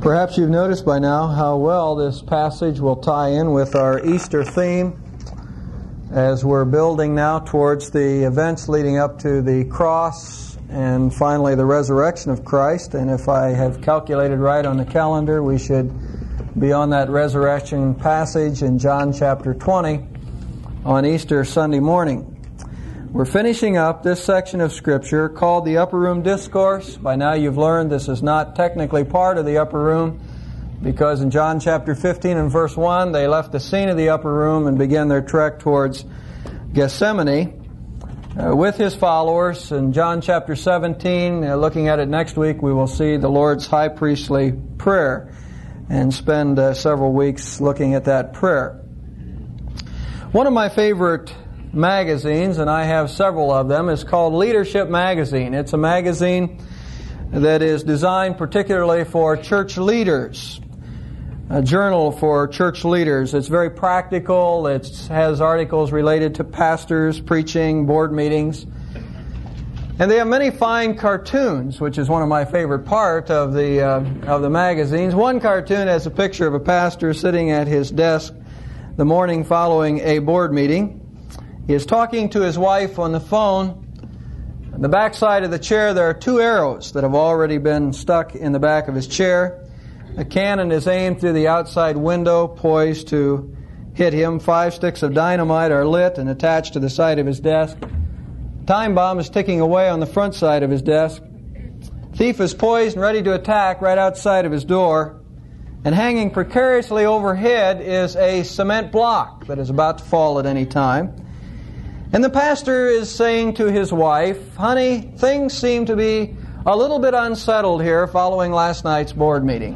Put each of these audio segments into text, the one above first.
Perhaps you've noticed by now how well this passage will tie in with our Easter theme as we're building now towards the events leading up to the cross and finally the resurrection of Christ. And if I have calculated right on the calendar, we should be on that resurrection passage in John chapter 20 on Easter Sunday morning. We're finishing up this section of Scripture called the Upper Room Discourse. By now you've learned this is not technically part of the Upper Room, because in John chapter 15 and verse 1, they left the scene of the Upper Room and began their trek towards Gethsemane with His followers. In John chapter 17, looking at it next week, we will see the Lord's high priestly prayer and spend several weeks looking at that prayer. One of my favorite magazines, and I have several of them, is called Leadership Magazine. It's a magazine that is designed particularly for church leaders, a journal for church leaders. It's very practical. It has articles related to pastors, preaching, board meetings. And they have many fine cartoons, which is one of my favorite part of the magazines. One cartoon has a picture of a pastor sitting at his desk the morning following a board meeting. He is talking to his wife on the phone. On the back side of the chair, there are two arrows that have already been stuck in the back of his chair. A cannon is aimed through the outside window, poised to hit him. 5 sticks of dynamite are lit and attached to the side of his desk. Time bomb is ticking away on the front side of his desk. Thief is poised and ready to attack right outside of his door. And hanging precariously overhead is a cement block that is about to fall at any time. And the pastor is saying to his wife, "Honey, things seem to be a little bit unsettled here following last night's board meeting."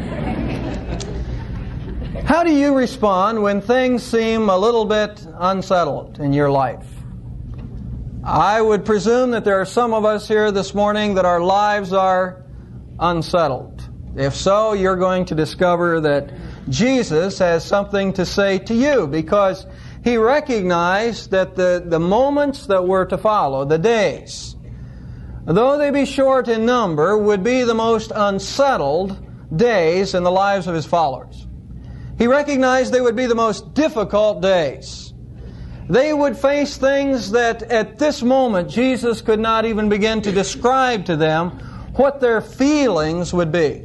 How do you respond when things seem a little bit unsettled in your life? I would presume that there are some of us here this morning that our lives are unsettled. If so, you're going to discover that Jesus has something to say to you, because He recognized that the moments that were to follow, the days, though they be short in number, would be the most unsettled days in the lives of His followers. He recognized they would be the most difficult days. They would face things that at this moment Jesus could not even begin to describe to them what their feelings would be.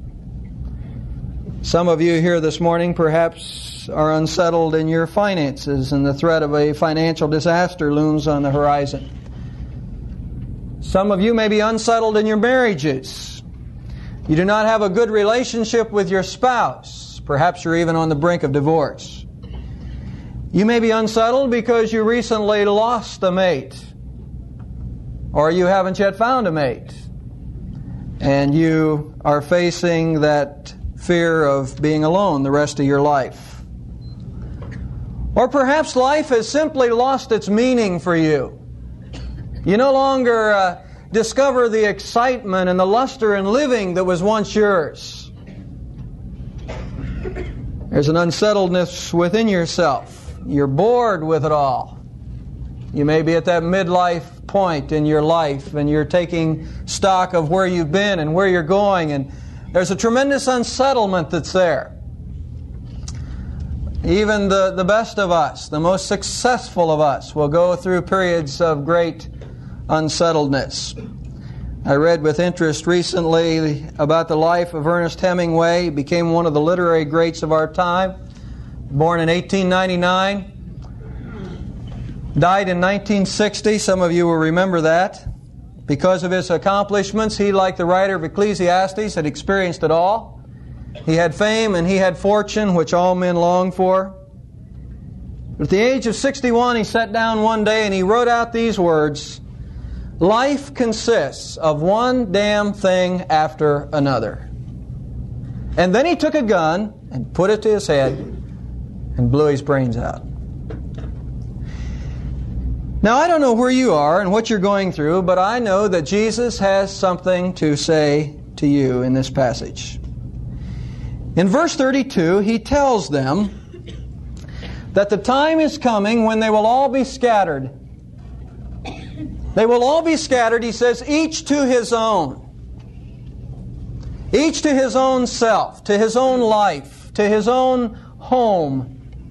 Some of you here this morning perhaps are unsettled in your finances, and the threat of a financial disaster looms on the horizon. Some of you may be unsettled in your marriages. You do not have a good relationship with your spouse. Perhaps you're even on the brink of divorce. You may be unsettled because you recently lost a mate, or you haven't yet found a mate, and you are facing that fear of being alone the rest of your life. Or perhaps life has simply lost its meaning for you. You no longer discover the excitement and the luster in living that was once yours. There's an unsettledness within yourself. You're bored with it all. You may be at that midlife point in your life, and you're taking stock of where you've been and where you're going, and there's a tremendous unsettlement that's there. Even the best of us, the most successful of us, will go through periods of great unsettledness. I read with interest recently about the life of Ernest Hemingway. He became one of the literary greats of our time. Born in 1899. Died in 1960. Some of you will remember that. Because of his accomplishments, he, like the writer of Ecclesiastes, had experienced it all. He had fame and he had fortune, which all men long for. But at the age of 61, he sat down one day and he wrote out these words: "Life consists of one damn thing after another." And then he took a gun and put it to his head and blew his brains out. Now, I don't know where you are and what you're going through, but I know that Jesus has something to say to you in this passage. In verse 32, He tells them that the time is coming when they will all be scattered. They will all be scattered, He says, each to his own. each to his own self, to his own life, to his own home.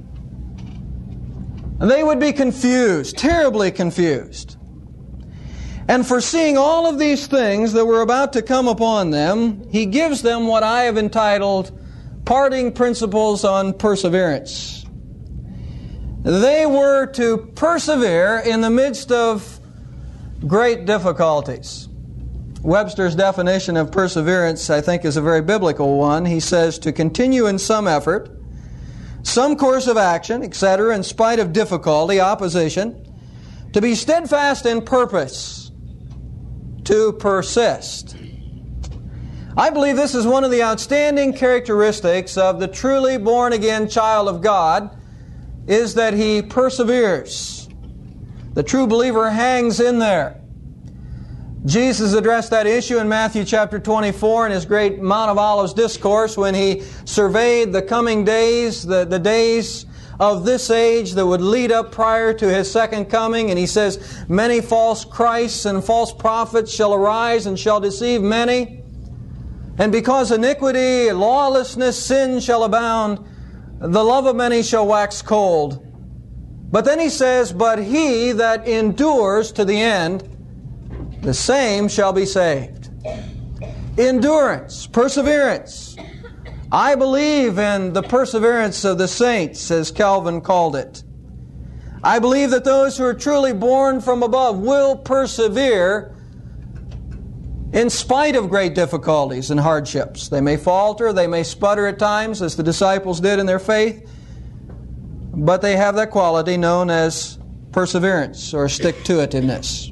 And they would be confused, terribly confused. And foreseeing all of these things that were about to come upon them, He gives them what I have entitled Parting Principles on Perseverance. They were to persevere in the midst of great difficulties. Webster's definition of perseverance, I think, is a very biblical one. He says, to continue in some effort, some course of action, etc., in spite of difficulty, opposition, to be steadfast in purpose, to persist. I believe this is one of the outstanding characteristics of the truly born-again child of God, is that he perseveres. The true believer hangs in there. Jesus addressed that issue in Matthew chapter 24 in His great Mount of Olives discourse when He surveyed the coming days, the days of this age that would lead up prior to His second coming. And He says, many false Christs and false prophets shall arise and shall deceive many. And because iniquity, lawlessness, sin shall abound, the love of many shall wax cold. But then He says, but he that endures to the end, the same shall be saved. Endurance, perseverance. I believe in the perseverance of the saints, as Calvin called it. I believe that those who are truly born from above will persevere in spite of great difficulties and hardships. They may falter, they may sputter at times, as the disciples did in their faith, but they have that quality known as perseverance or stick-to-itiveness.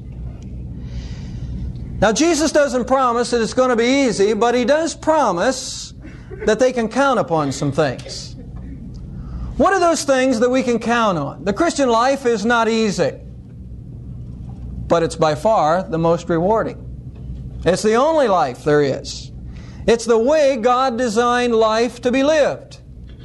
Now, Jesus doesn't promise that it's going to be easy, but He does promise that they can count upon some things. What are those things that we can count on? The Christian life is not easy, but it's by far the most rewarding. It's the only life there is. It's the way God designed life to be lived,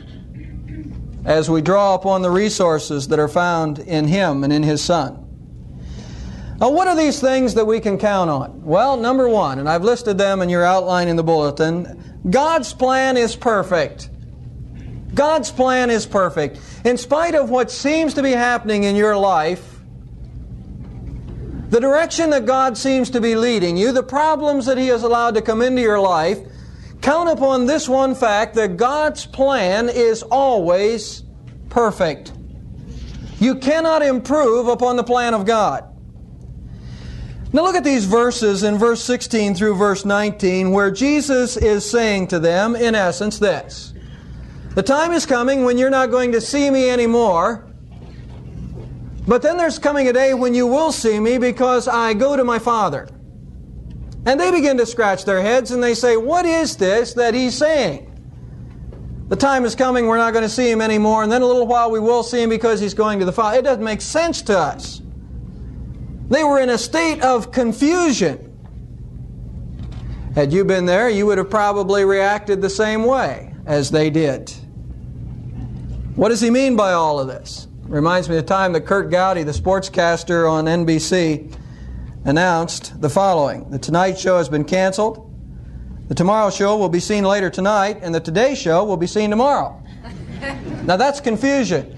as we draw upon the resources that are found in Him and in His Son. Now, what are these things that we can count on? Well, number one, and I've listed them in your outline in the bulletin, God's plan is perfect. God's plan is perfect. In spite of what seems to be happening in your life, the direction that God seems to be leading you, the problems that He has allowed to come into your life, count upon this one fact, that God's plan is always perfect. You cannot improve upon the plan of God. Now look at these verses in verse 16 through verse 19 where Jesus is saying to them, in essence, this. The time is coming when you're not going to see me anymore, but then there's coming a day when you will see me because I go to my Father. And they begin to scratch their heads and they say, what is this that He's saying? The time is coming we're not going to see Him anymore, and then a little while we will see Him because He's going to the Father. It doesn't make sense to us. They were in a state of confusion. Had you been there, you would have probably reacted the same way as they did. What does He mean by all of this? Reminds me of the time that Kurt Gowdy, the sportscaster on NBC, announced the following. The Tonight Show has been canceled. The Tomorrow Show will be seen later tonight, and the Today Show will be seen tomorrow. Now that's confusion.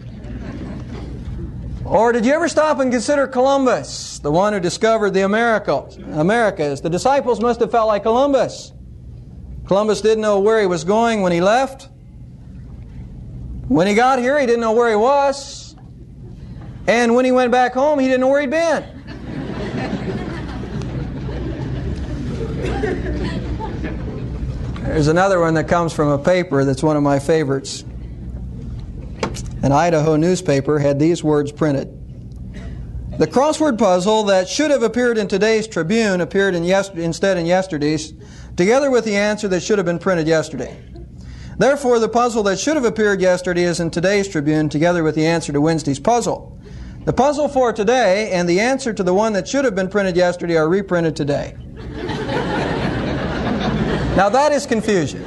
Or did you ever stop and consider Columbus, the one who discovered the Americas? The disciples must have felt like Columbus. Columbus didn't know where he was going when he left. When he got here, he didn't know where he was. And when he went back home, he didn't know where he'd been. There's another one that comes from a paper that's one of my favorites. An Idaho newspaper had these words printed. The crossword puzzle that should have appeared in today's Tribune appeared instead in yesterday's, together with the answer that should have been printed yesterday. Therefore, the puzzle that should have appeared yesterday is in today's Tribune, together with the answer to Wednesday's puzzle. The puzzle for today and the answer to the one that should have been printed yesterday are reprinted today. Now that is confusion.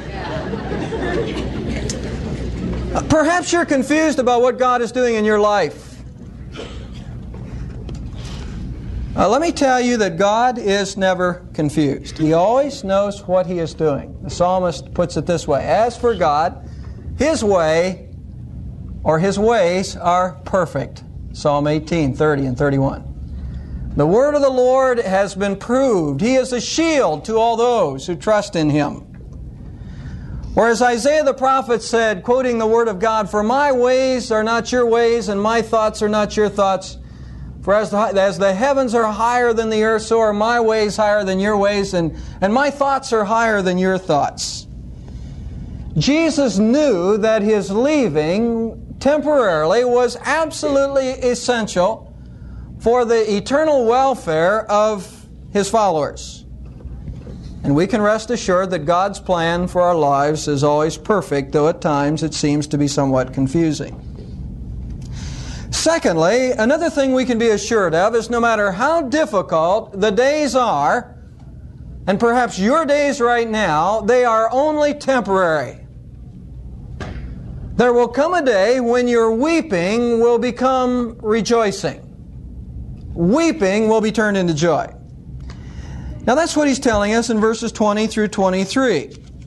Perhaps you're confused about what God is doing in your life. Let me tell you that God is never confused. He always knows what He is doing. The psalmist puts it this way: as for God, His way, or His ways, are perfect. Psalm 18, 30 and 31. The word of the Lord has been proved. He is a shield to all those who trust in Him. Whereas Isaiah the prophet said, quoting the word of God, "For my ways are not your ways, and my thoughts are not your thoughts. For as the heavens are higher than the earth, so are my ways higher than your ways, and my thoughts are higher than your thoughts." Jesus knew that His leaving temporarily was absolutely essential for the eternal welfare of His followers. And we can rest assured that God's plan for our lives is always perfect, though at times it seems to be somewhat confusing. Secondly, another thing we can be assured of is no matter how difficult the days are, and perhaps your days right now, they are only temporary. There will come a day when your weeping will become rejoicing. Weeping will be turned into joy. Now that's what he's telling us in verses 20 through 23.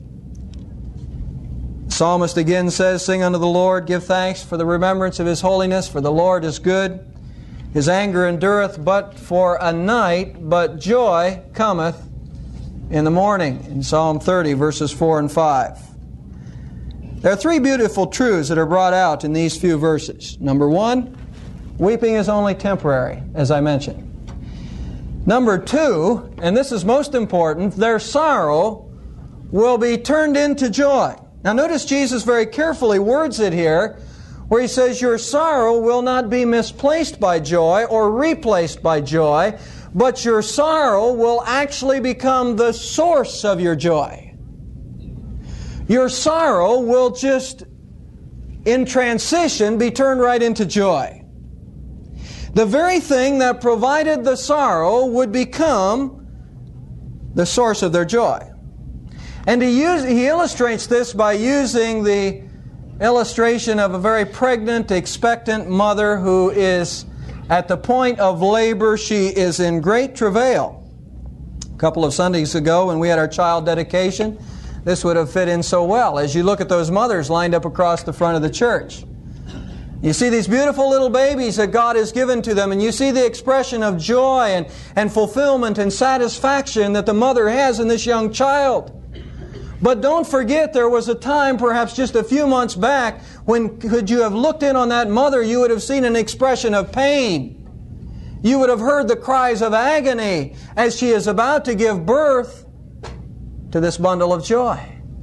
The psalmist again says, "Sing unto the Lord, give thanks for the remembrance of His holiness, for the Lord is good. His anger endureth but for a night, but joy cometh in the morning." In Psalm 30, verses 4 and 5. There are three beautiful truths that are brought out in these few verses. Number one, weeping is only temporary, as I mentioned. Number two, and this is most important, their sorrow will be turned into joy. Now notice Jesus very carefully words it here, where He says your sorrow will not be misplaced by joy or replaced by joy, but your sorrow will actually become the source of your joy. Your sorrow will just, in transition, be turned right into joy. The very thing that provided the sorrow would become the source of their joy. And he illustrates this by using the illustration of a very pregnant, expectant mother who is at the point of labor. She is in great travail. A couple of Sundays ago when we had our child dedication, this would have fit in so well as you look at those mothers lined up across the front of the church. You see these beautiful little babies that God has given to them, and you see the expression of joy and fulfillment and satisfaction that the mother has in this young child. But don't forget, there was a time, perhaps just a few months back, when could you have looked in on that mother, you would have seen an expression of pain. You would have heard the cries of agony as she is about to give birth to this bundle of joy.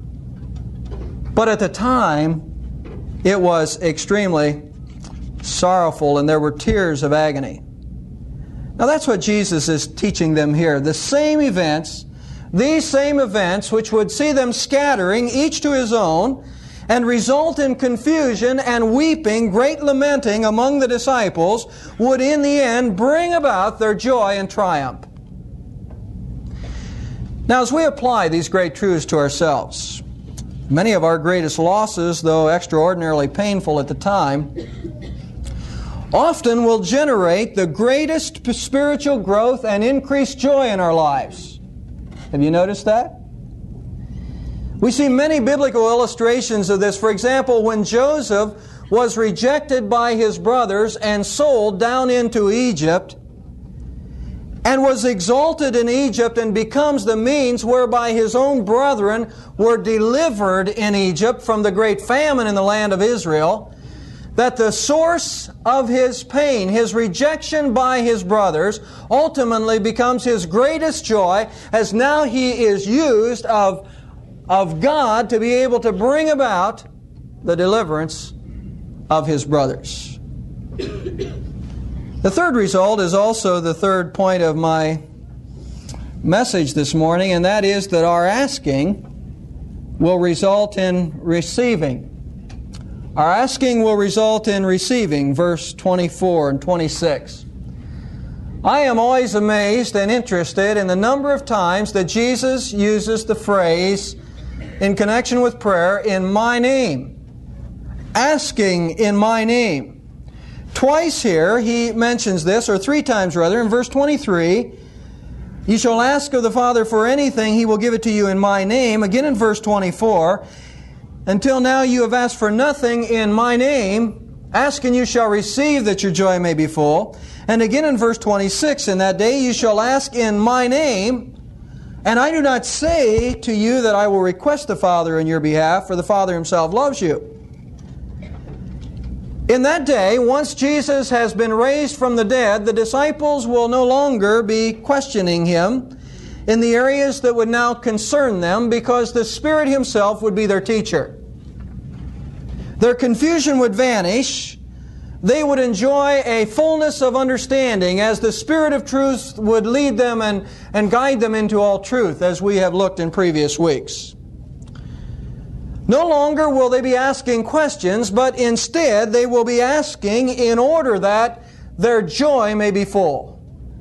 But at the time, it was extremely sorrowful, and there were tears of agony. Now that's what Jesus is teaching them here. The same events, these same events which would see them scattering, each to his own, and result in confusion and weeping, great lamenting among the disciples, would in the end bring about their joy and triumph. Now as we apply these great truths to ourselves, many of our greatest losses, though extraordinarily painful at the time, often will generate the greatest spiritual growth and increased joy in our lives. Have you noticed that? We see many biblical illustrations of this. For example, when Joseph was rejected by his brothers and sold down into Egypt, and was exalted in Egypt and becomes the means whereby his own brethren were delivered in Egypt from the great famine in the land of Israel, that the source of his pain, his rejection by his brothers, ultimately becomes his greatest joy, as now he is used of God to be able to bring about the deliverance of his brothers. The third result is also the third point of my message this morning, and that is that our asking will result in receiving. Our asking will result in receiving, verse 24 and 26. I am always amazed and interested in the number of times that Jesus uses the phrase in connection with prayer, "in my name," asking in my name. Twice here he mentions this, or 3 times rather. In verse 23, you shall ask of the Father for anything, He will give it to you in my name. Again in verse 24, until now you have asked for nothing in my name. Ask and you shall receive, that your joy may be full. And again in verse 26, in that day you shall ask in my name. And I do not say to you that I will request the Father in your behalf, for the Father Himself loves you. In that day, once Jesus has been raised from the dead, the disciples will no longer be questioning Him in the areas that would now concern them, because the Spirit Himself would be their teacher. Their confusion would vanish. They would enjoy a fullness of understanding as the Spirit of truth would lead them and guide them into all truth, as we have looked in previous weeks. No longer will they be asking questions, but instead they will be asking in order that their joy may be full.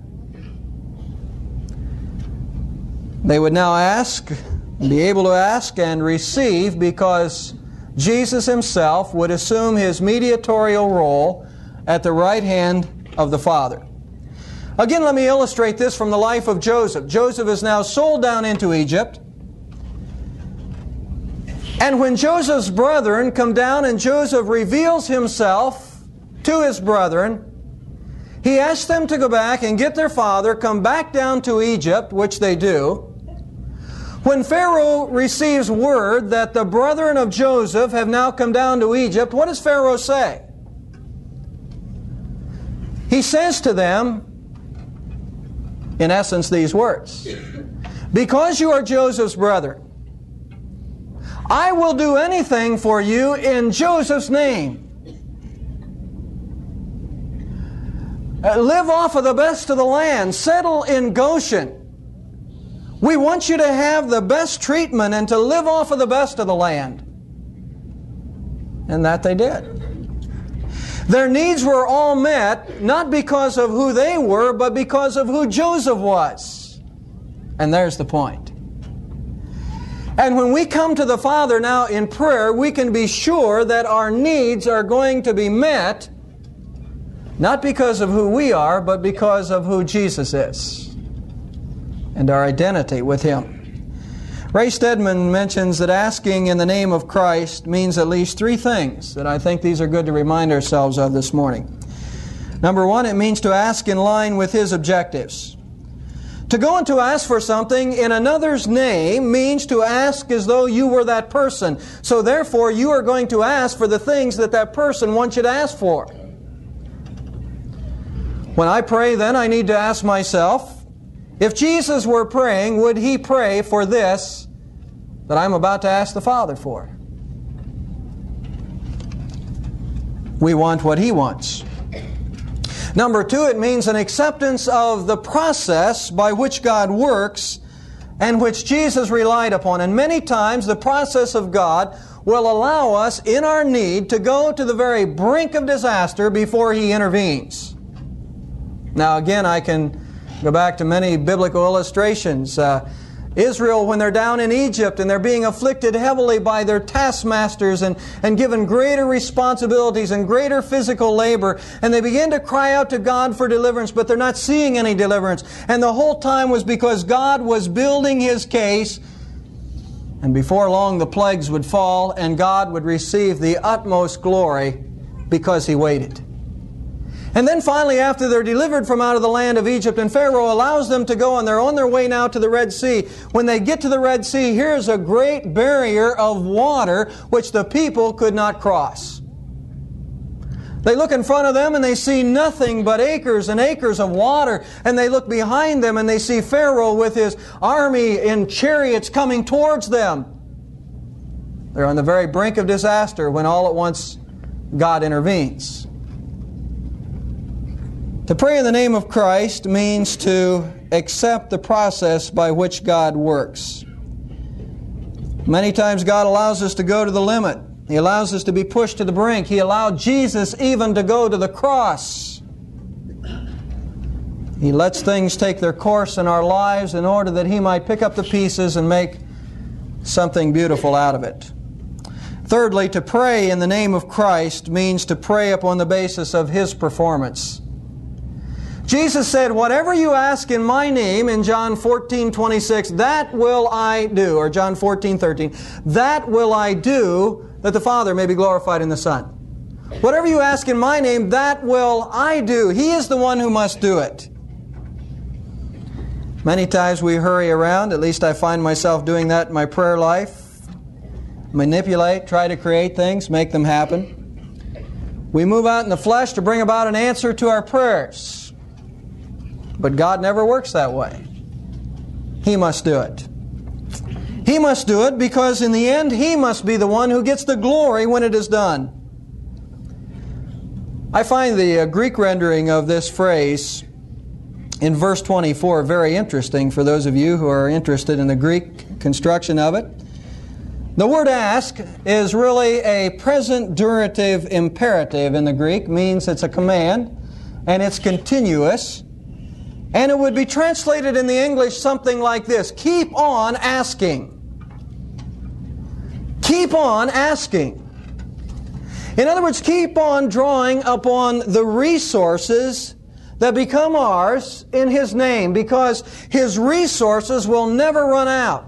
They would now ask, be able to ask and receive, because Jesus Himself would assume His mediatorial role at the right hand of the Father. Again, let me illustrate this from the life of Joseph. Joseph is now sold down into Egypt. And when Joseph's brethren come down and Joseph reveals himself to his brethren, he asks them to go back and get their father, come back down to Egypt, which they do. When Pharaoh receives word that the brethren of Joseph have now come down to Egypt, what does Pharaoh say? He says to them, in essence, these words: because you are Joseph's brethren, I will do anything for you in Joseph's name. Live off of the best of the land. Settle in Goshen. We want you to have the best treatment and to live off of the best of the land. And that they did. Their needs were all met, not because of who they were, but because of who Joseph was. And there's the point. And when we come to the Father now in prayer, we can be sure that our needs are going to be met, not because of who we are, but because of who Jesus is and our identity with Him. Ray Stedman mentions that asking in the name of Christ means at least 3 things that I think these are good to remind ourselves of this morning. Number 1, it means to ask in line with His objectives. To go and to ask for something in another's name means to ask as though you were that person. So therefore, you are going to ask for the things that that person wants you to ask for. When I pray, then, I need to ask myself, if Jesus were praying, would He pray for this that I'm about to ask the Father for? We want what He wants. Number 2, it means an acceptance of the process by which God works and which Jesus relied upon. And many times the process of God will allow us in our need to go to the very brink of disaster before He intervenes. Now again, I can go back to many biblical illustrations. Israel, when they're down in Egypt and they're being afflicted heavily by their taskmasters and given greater responsibilities and greater physical labor, and they begin to cry out to God for deliverance, but they're not seeing any deliverance. And the whole time was because God was building His case, and before long the plagues would fall and God would receive the utmost glory because He waited. And then finally, after they're delivered from out of the land of Egypt, and Pharaoh allows them to go, and they're on their way now to the Red Sea. When they get to the Red Sea, here's a great barrier of water which the people could not cross. They look in front of them and they see nothing but acres and acres of water. And they look behind them and they see Pharaoh with his army in chariots coming towards them. They're on the very brink of disaster when all at once God intervenes. To pray in the name of Christ means to accept the process by which God works. Many times God allows us to go to the limit. He allows us to be pushed to the brink. He allowed Jesus even to go to the cross. He lets things take their course in our lives in order that He might pick up the pieces and make something beautiful out of it. Thirdly, to pray in the name of Christ means to pray upon the basis of His performance. Jesus said, whatever you ask in my name, in John 14:26, that will I do. Or John 14:13, that will I do, that the Father may be glorified in the Son. Whatever you ask in my name, that will I do. He is the one who must do it. Many times we hurry around, at least I find myself doing that in my prayer life. Manipulate, try to create things, make them happen. We move out in the flesh to bring about an answer to our prayers. But God never works that way. He must do it. He must do it because in the end, He must be the one who gets the glory when it is done. I find the Greek rendering of this phrase in verse 24 very interesting for those of you who are interested in the Greek construction of it. The word ask is really a present durative imperative in the Greek, means it's a command and it's continuous. And it would be translated in the English something like this: keep on asking. Keep on asking. In other words, keep on drawing upon the resources that become ours in His name, because His resources will never run out.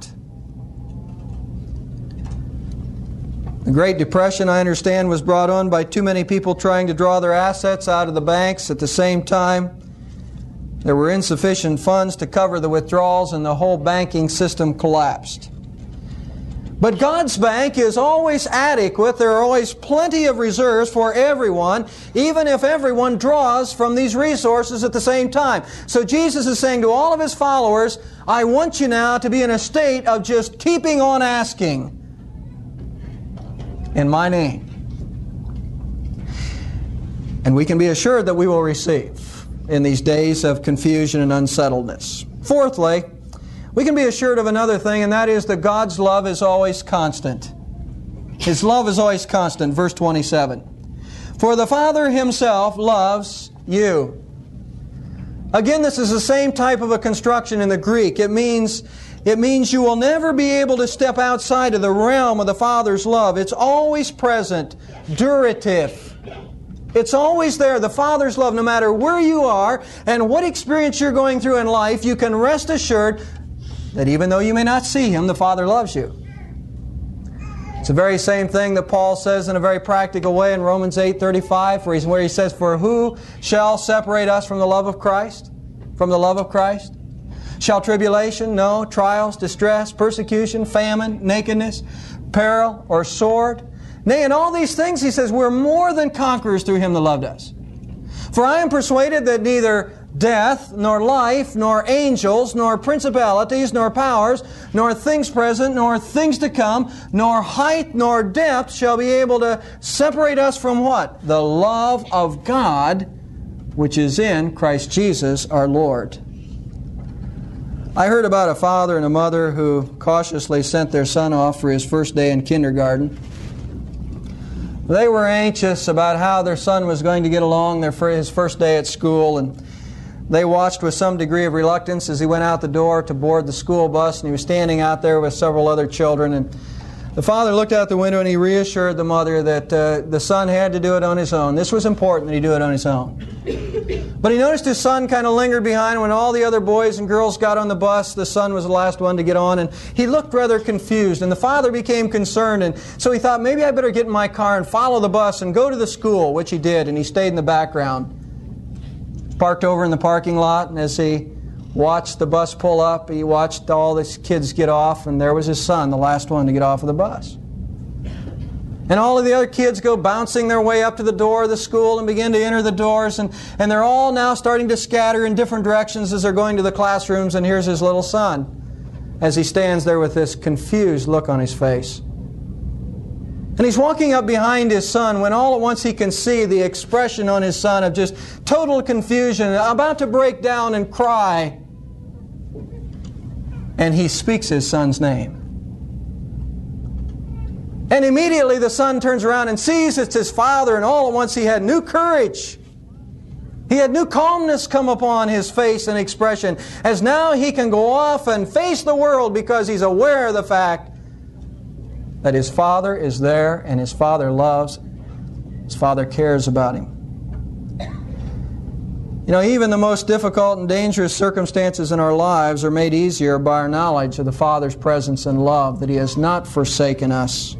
The Great Depression, I understand, was brought on by too many people trying to draw their assets out of the banks at the same time. There were insufficient funds to cover the withdrawals, and the whole banking system collapsed. But God's bank is always adequate. There are always plenty of reserves for everyone, even if everyone draws from these resources at the same time. So Jesus is saying to all of His followers, I want you now to be in a state of just keeping on asking in my name. And we can be assured that we will receive in these days of confusion and unsettledness. Fourthly, we can be assured of another thing, and that is that God's love is always constant. His love is always constant. Verse 27. For the Father Himself loves you. Again, this is the same type of a construction in the Greek. It means you will never be able to step outside of the realm of the Father's love. It's always present, durative. It's always there, the Father's love. No matter where you are and what experience you're going through in life, you can rest assured that even though you may not see Him, the Father loves you. It's the very same thing that Paul says in a very practical way in Romans 8:35, where he says, for who shall separate us from the love of Christ? From the love of Christ? Shall tribulation, no, trials, distress, persecution, famine, nakedness, peril, or sword? Nay, in all these things, he says, we're more than conquerors through Him that loved us. For I am persuaded that neither death, nor life, nor angels, nor principalities, nor powers, nor things present, nor things to come, nor height, nor depth shall be able to separate us from what? The love of God, which is in Christ Jesus our Lord. I heard about a father and a mother who cautiously sent their son off for his first day in kindergarten. They were anxious about how their son was going to get along his first day at school, and they watched with some degree of reluctance as he went out the door to board the school bus, and he was standing out there with several other children. And the father looked out the window and he reassured the mother that the son had to do it on his own. This was important that he do it on his own. But he noticed his son kind of lingered behind. When all the other boys and girls got on the bus, the son was the last one to get on, and he looked rather confused. And the father became concerned, and so he thought, maybe I better get in my car and follow the bus and go to the school, which he did, and he stayed in the background. Parked over in the parking lot, and as he watched the bus pull up, he watched all these kids get off, and there was his son, the last one to get off of the bus. And all of the other kids go bouncing their way up to the door of the school and begin to enter the doors, and they're all now starting to scatter in different directions as they're going to the classrooms, and here's his little son as he stands there with this confused look on his face. And he's walking up behind his son when all at once he can see the expression on his son of just total confusion, about to break down and cry. And he speaks his son's name. And immediately the son turns around and sees it's his father, and all at once he had new courage. He had new calmness come upon his face and expression, as now he can go off and face the world because he's aware of the fact that his Father is there and his Father loves, his Father cares about him. You know, even the most difficult and dangerous circumstances in our lives are made easier by our knowledge of the Father's presence and love, that He has not forsaken us.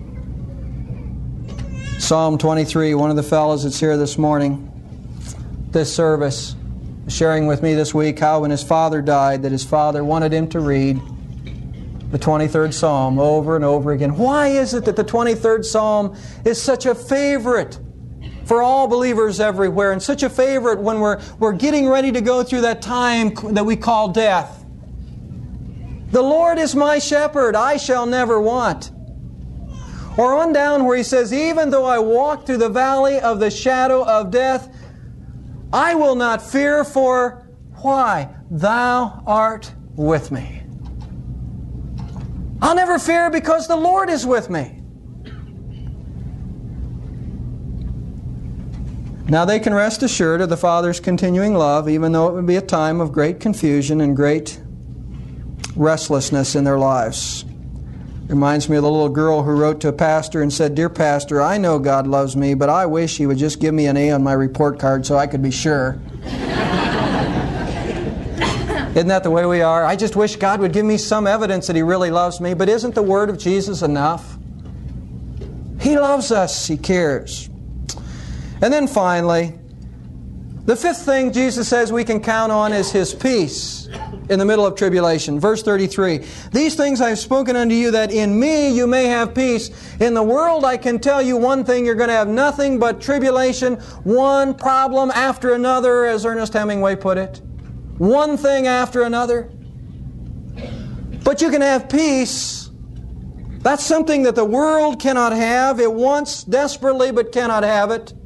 Psalm 23, one of the fellows that's here this morning, this service, sharing with me this week how when his father died, that his father wanted him to read the 23rd Psalm over and over again. Why is it that the 23rd Psalm is such a favorite for all believers everywhere, and such a favorite when we're getting ready to go through that time that we call death? The Lord is my shepherd, I shall never want. Or on down where he says, even though I walk through the valley of the shadow of death, I will not fear, for why? Thou art with me. I'll never fear because the Lord is with me. Now they can rest assured of the Father's continuing love, even though it would be a time of great confusion and great restlessness in their lives. Reminds me of the little girl who wrote to a pastor and said, "Dear pastor, I know God loves me, but I wish He would just give me an A on my report card so I could be sure." Isn't that the way we are? I just wish God would give me some evidence that He really loves me, but isn't the word of Jesus enough? He loves us. He cares. And then finally, the fifth thing Jesus says we can count on is His peace in the middle of tribulation. Verse 33, "These things I have spoken unto you, that in me you may have peace. In the world I can tell you one thing, you're going to have nothing but tribulation, one problem after another," as Ernest Hemingway put it. One thing after another. But you can have peace. That's something that the world cannot have. It wants desperately but cannot have it.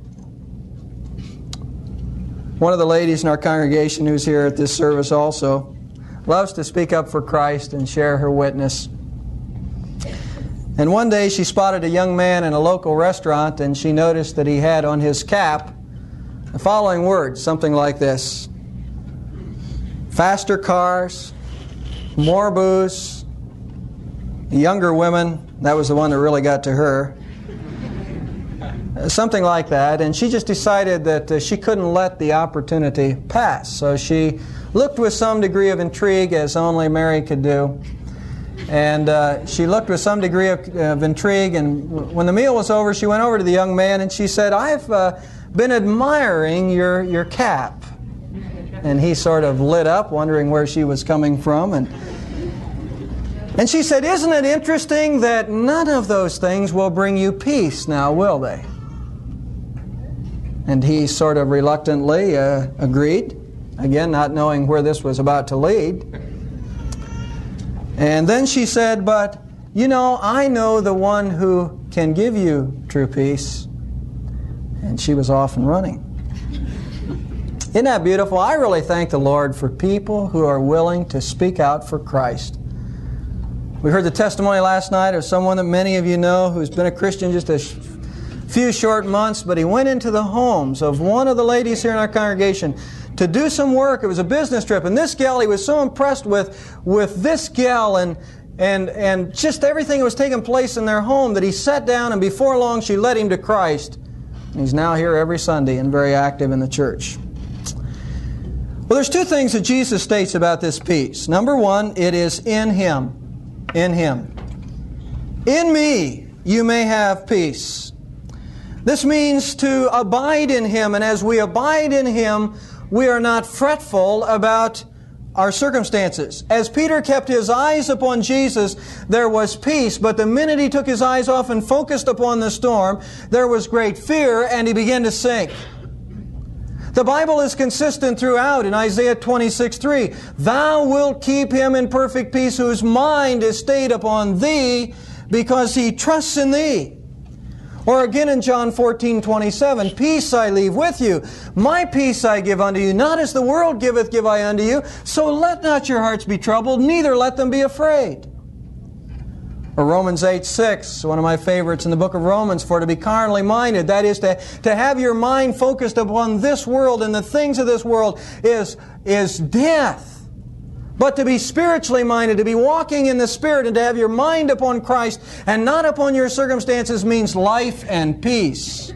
One of the ladies in our congregation who's here at this service also loves to speak up for Christ and share her witness. And one day she spotted a young man in a local restaurant, and she noticed that he had on his cap the following words, something like this: faster cars, more booze, younger women. That was the one that really got to her. Something like that. And she just decided that she couldn't let the opportunity pass. So she looked with some degree of intrigue, as only Mary could do. And she looked with some degree of intrigue. And when the meal was over, she went over to the young man and she said, "I've been admiring your cap." And he sort of lit up, wondering where she was coming from. And she said, "Isn't it interesting that none of those things will bring you peace now, will they?" And he sort of reluctantly agreed, again, not knowing where this was about to lead. And then she said, "But, you know, I know the one who can give you true peace." And she was off and running. Isn't that beautiful? I really thank the Lord for people who are willing to speak out for Christ. We heard the testimony last night of someone that many of you know who's been a Christian just a few short months, but he went into the homes of one of the ladies here in our congregation to do some work. It was a business trip, and this gal, he was so impressed with this gal and just everything that was taking place in their home that he sat down, and before long she led him to Christ. And he's now here every Sunday and very active in the church. Well, there's two things that Jesus states about this peace. Number one, it is in Him. In Him. In me you may have peace. This means to abide in Him, and as we abide in Him, we are not fretful about our circumstances. As Peter kept his eyes upon Jesus, there was peace, but the minute he took his eyes off and focused upon the storm, there was great fear, and he began to sink. The Bible is consistent throughout in Isaiah 26:3. "Thou wilt keep him in perfect peace whose mind is stayed upon Thee, because he trusts in Thee." Or again in John 14:27, "Peace I leave with you, my peace I give unto you. Not as the world giveth, give I unto you. So let not your hearts be troubled, neither let them be afraid." Or Romans 8:6, one of my favorites in the book of Romans, "For to be carnally minded," that is to have your mind focused upon this world and the things of this world, is death. But to be spiritually minded, to be walking in the Spirit, and to have your mind upon Christ and not upon your circumstances means life and peace.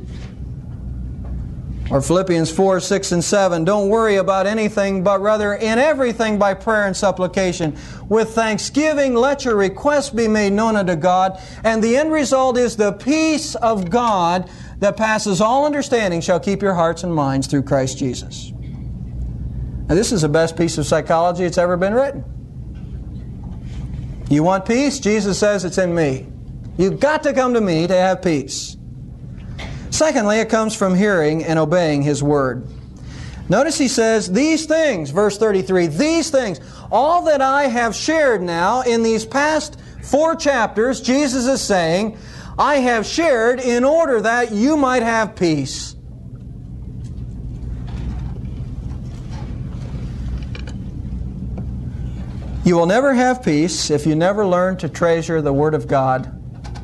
Or Philippians 4, 6, and 7, don't worry about anything, but rather in everything by prayer and supplication. With thanksgiving, let your requests be made known unto God, and the end result is the peace of God that passes all understanding shall keep your hearts and minds through Christ Jesus. Now, this is the best piece of psychology that's ever been written. You want peace? Jesus says it's in me. You've got to come to me to have peace. Secondly, it comes from hearing and obeying His Word. Notice He says, these things, verse 33, these things, all that I have shared now in these past 4 chapters, Jesus is saying, I have shared in order that you might have peace. You will never have peace if you never learn to treasure the Word of God.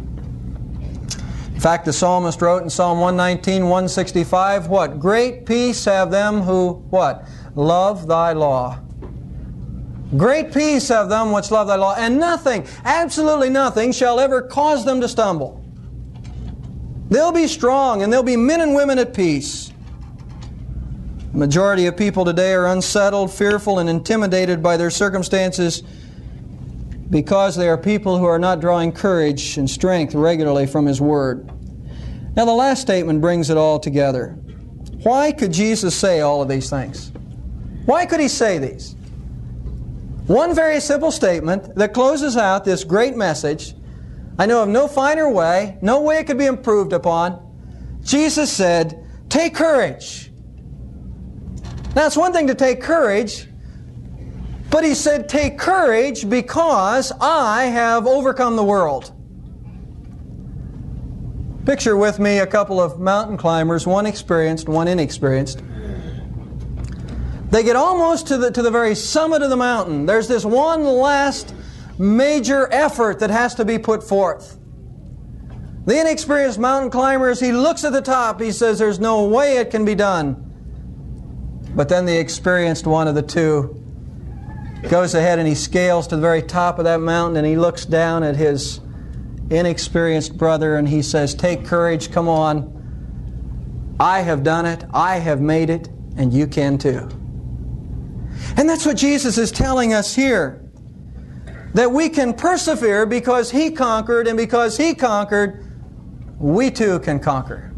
In fact, the psalmist wrote in Psalm 119, 165, what? Great peace have them who, what? Love Thy law. Great peace have them which love Thy law, and nothing, absolutely nothing, shall ever cause them to stumble. They'll be strong, and they'll be men and women at peace. The majority of people today are unsettled, fearful, and intimidated by their circumstances because they are people who are not drawing courage and strength regularly from His Word. Now, the last statement brings it all together. Why could Jesus say all of these things? Why could He say these? One very simple statement that closes out this great message. I know of no finer way, no way it could be improved upon. Jesus said, take courage. Now, it's one thing to take courage, but He said, take courage because I have overcome the world. Picture with me a couple of mountain climbers, one experienced, one inexperienced. They get almost to the very summit of the mountain. There's this one last major effort that has to be put forth. The inexperienced mountain climber, as he looks at the top, he says, there's no way it can be done. But then the experienced one of the two goes ahead and he scales to the very top of that mountain and he looks down at his inexperienced brother and he says, take courage, come on. I have done it, I have made it, and you can too. And that's what Jesus is telling us here. That we can persevere because He conquered, and because He conquered, we too can conquer.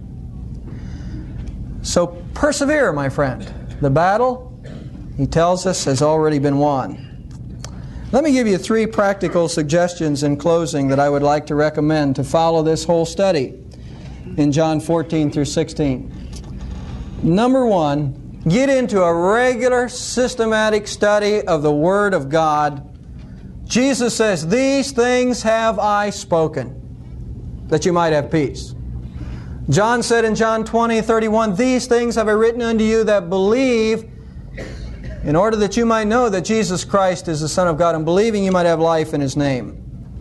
So persevere, my friend. The battle, He tells us, has already been won. Let me give you 3 practical suggestions in closing that I would like to recommend to follow this whole study in John 14 through 16. Number 1, get into a regular, systematic study of the Word of God. Jesus says, these things have I spoken, that you might have peace. John said in John 20:31, these things have I written unto you that believe, in order that you might know that Jesus Christ is the Son of God, and believing you might have life in His name.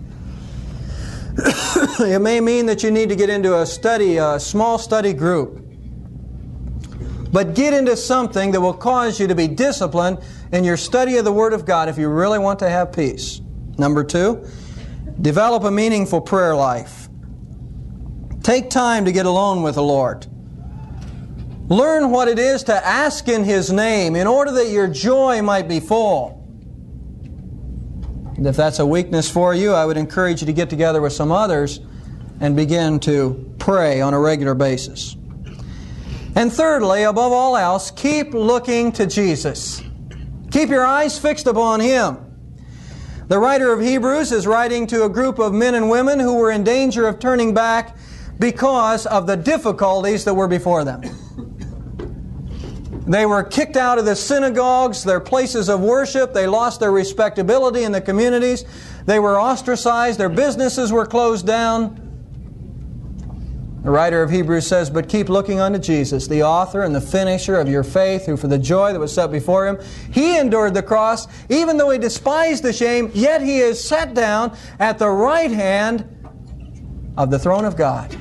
It may mean that you need to get into a small study group. But get into something that will cause you to be disciplined in your study of the Word of God if you really want to have peace. Number 2, develop a meaningful prayer life. Take time to get alone with the Lord. Learn what it is to ask in His name in order that your joy might be full. And if that's a weakness for you, I would encourage you to get together with some others and begin to pray on a regular basis. And thirdly, above all else, keep looking to Jesus. Keep your eyes fixed upon Him. The writer of Hebrews is writing to a group of men and women who were in danger of turning back because of the difficulties that were before them. They were kicked out of the synagogues, their places of worship. They lost their respectability in the communities. They were ostracized. Their businesses were closed down. The writer of Hebrews says, but keep looking unto Jesus, the author and the finisher of your faith, who for the joy that was set before Him, He endured the cross, even though He despised the shame, yet He is set down at the right hand of the throne of God.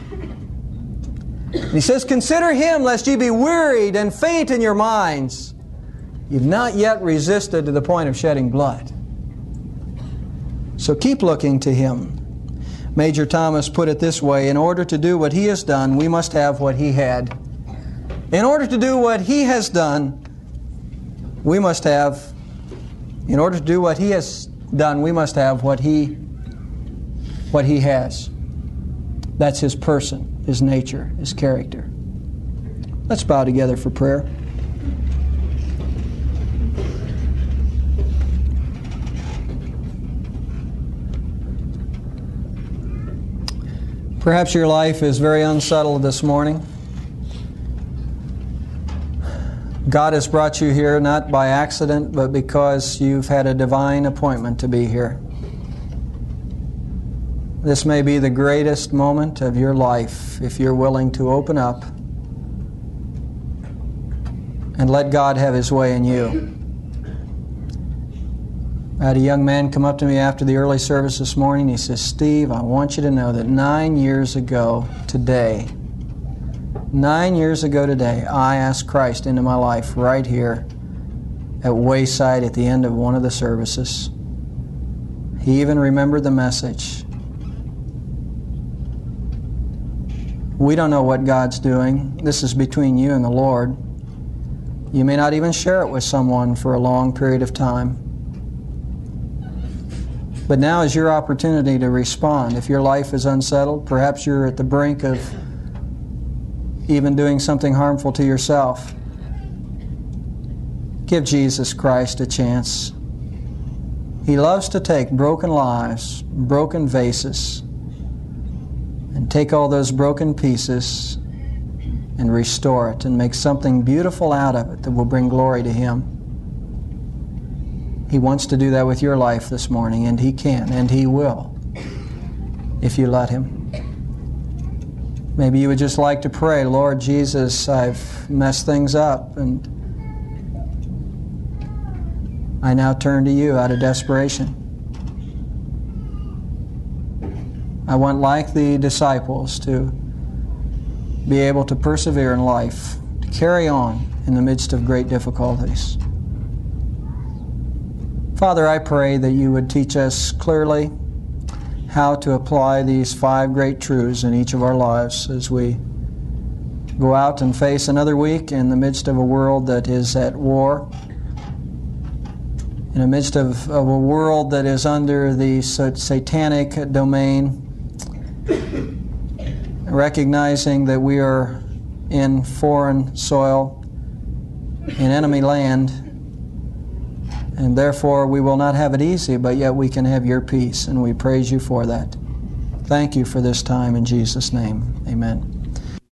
He says, consider Him, lest ye be wearied and faint in your minds. You've not yet resisted to the point of shedding blood. So keep looking to Him. Major Thomas put it this way: in order to do what he has done, we must have what he had. In order to do what he has done, we must have, in order to do what he has done, we must have what he has. That's his person, his nature, his character. Let's bow together for prayer. Perhaps your life is very unsettled this morning. God has brought you here not by accident, but because you've had a divine appointment to be here. This may be the greatest moment of your life if you're willing to open up and let God have His way in you. I had a young man come up to me after the early service this morning. He says, "Steve, I want you to know that 9 years ago today, I asked Christ into my life right here at Wayside at the end of one of the services." He even remembered the message. We don't know what God's doing. This is between you and the Lord. You may not even share it with someone for a long period of time. But now is your opportunity to respond. If your life is unsettled, perhaps you're at the brink of even doing something harmful to yourself. Give Jesus Christ a chance. He loves to take broken lives, broken vases, and take all those broken pieces and restore it and make something beautiful out of it that will bring glory to Him. He wants to do that with your life this morning, and He can, and He will, if you let Him. Maybe you would just like to pray, "Lord Jesus, I've messed things up, and I now turn to You out of desperation. I want, like the disciples, to be able to persevere in life, to carry on in the midst of great difficulties." Father, I pray that You would teach us clearly how to apply these 5 great truths in each of our lives as we go out and face another week in the midst of a world that is at war, in the midst of a world that is under the satanic domain, recognizing that we are in foreign soil, in enemy land, and therefore we will not have it easy, but yet we can have Your peace, and we praise You for that. Thank You for this time in Jesus' name. Amen.